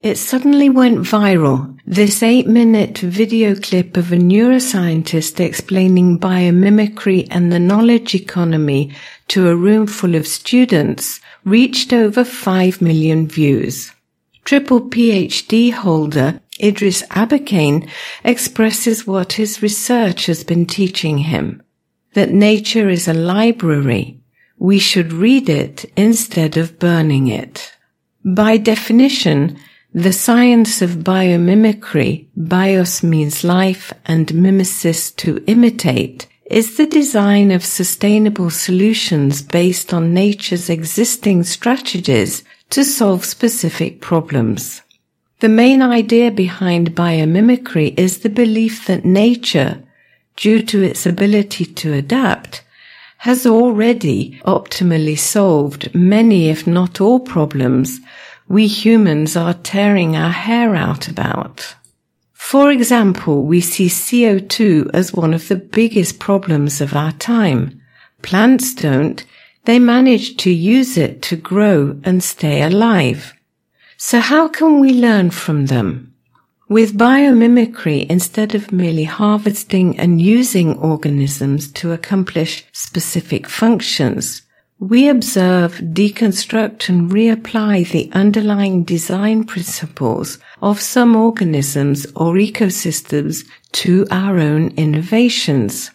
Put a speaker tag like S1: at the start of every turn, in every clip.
S1: It suddenly went viral, this 8-minute video clip of a neuroscientist explaining biomimicry and the knowledge economy to a room full of students reached over 5 million views. Triple PhD holder Idris Abakane expresses what his research has been teaching him, that nature is a library. We should read it instead of burning it. By definition, the science of biomimicry, bios means life and mimesis to imitate, is the design of sustainable solutions based on nature's existing strategies to solve specific problems. The main idea behind biomimicry is the belief that nature, due to its ability to adapt, has already optimally solved many, if not all, problems we humans are tearing our hair out about. For example, we see CO2 as one of the biggest problems of our time. Plants don't. They manage to use it to grow and stay alive. So how can we learn from them? With biomimicry, instead of merely harvesting and using organisms to accomplish specific functions, we observe, deconstruct and reapply the underlying design principles of some organisms or ecosystems to our own innovations.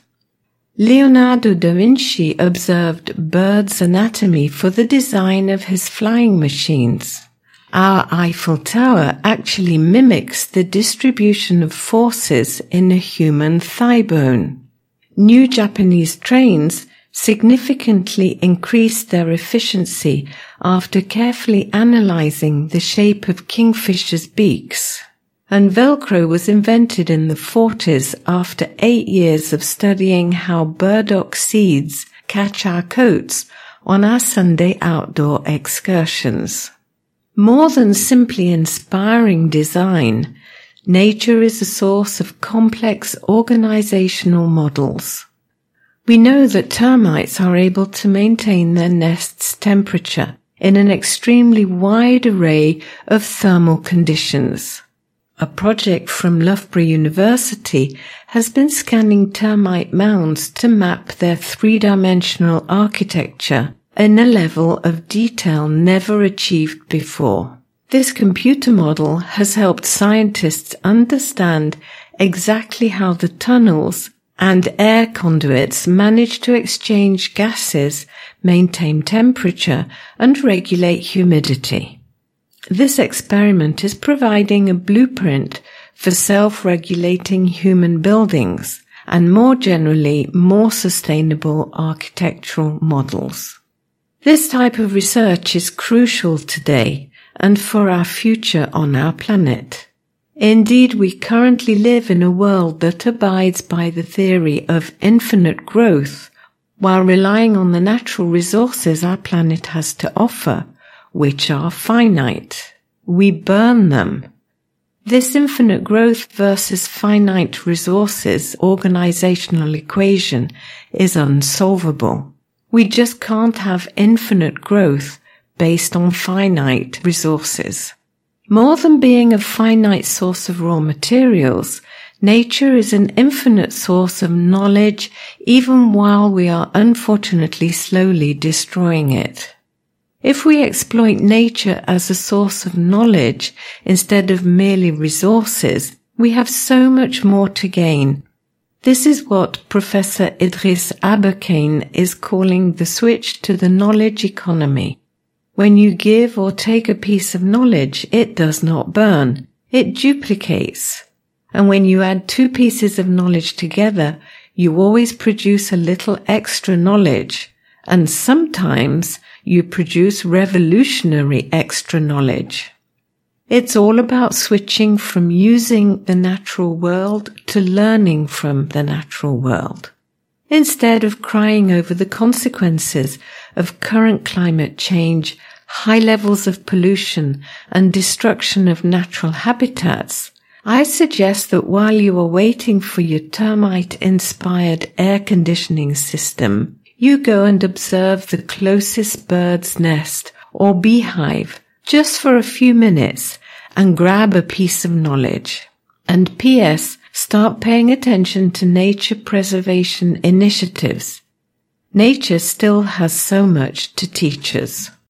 S1: Leonardo da Vinci observed birds' anatomy for the design of his flying machines. Our Eiffel Tower actually mimics the distribution of forces in a human thigh bone. New Japanese trains significantly increased their efficiency after carefully analyzing the shape of kingfishers' beaks. And Velcro was invented in the 40s after 8 years of studying how burdock seeds catch our coats on our Sunday outdoor excursions. More than simply inspiring design, nature is a source of complex organizational models. We know that termites are able to maintain their nest's temperature in an extremely wide array of thermal conditions. A project from Loughborough University has been scanning termite mounds to map their three-dimensional architecture in a level of detail never achieved before. This computer model has helped scientists understand exactly how the tunnels and air conduits manage to exchange gases, maintain temperature, and regulate humidity. This experiment is providing a blueprint for self-regulating human buildings and, more generally, more sustainable architectural models. This type of research is crucial today and for our future on our planet. Indeed, we currently live in a world that abides by the theory of infinite growth while relying on the natural resources our planet has to offer, which are finite. We burn them. This infinite growth versus finite resources organizational equation is unsolvable. We just can't have infinite growth based on finite resources. More than being a finite source of raw materials, nature is an infinite source of knowledge even while we are unfortunately slowly destroying it. If we exploit nature as a source of knowledge instead of merely resources, we have so much more to gain. This is what Professor Idris Abakane is calling the switch to the knowledge economy. When you give or take a piece of knowledge, it does not burn. It duplicates. And when you add two pieces of knowledge together, you always produce a little extra knowledge. And sometimes you produce revolutionary extra knowledge. It's all about switching from using the natural world to learning from the natural world. Instead of crying over the consequences of current climate change, high levels of pollution, and destruction of natural habitats, I suggest that while you are waiting for your termite-inspired air conditioning system, you go and observe the closest bird's nest or beehive just for a few minutes and grab a piece of knowledge. And P.S. Start paying attention to nature preservation initiatives. Nature still has so much to teach us.